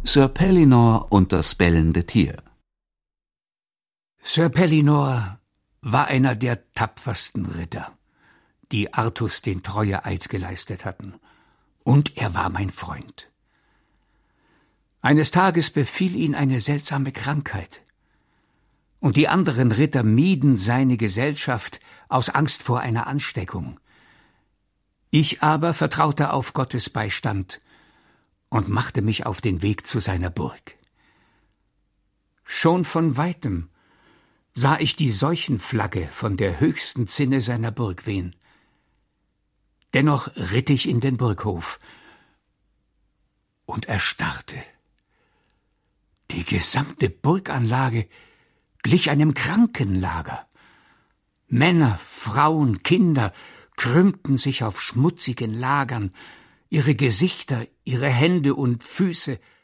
Sir Pellinore und das bellende Tier. Sir Pellinore war einer der tapfersten Ritter, die Artus den Treueeid geleistet hatten, und er war mein Freund. Eines Tages befiel ihn eine seltsame Krankheit, und die anderen Ritter mieden seine Gesellschaft aus Angst vor einer Ansteckung. Ich aber vertraute auf Gottes Beistand und machte mich auf den Weg zu seiner Burg. Schon von weitem sah ich die Seuchenflagge von der höchsten Zinne seiner Burg wehen. Dennoch ritt ich in den Burghof und erstarrte. Die gesamte Burganlage glich einem Krankenlager. Männer, Frauen, Kinder krümmten sich auf schmutzigen Lagern, ihre Gesichter, ihre Hände und Füße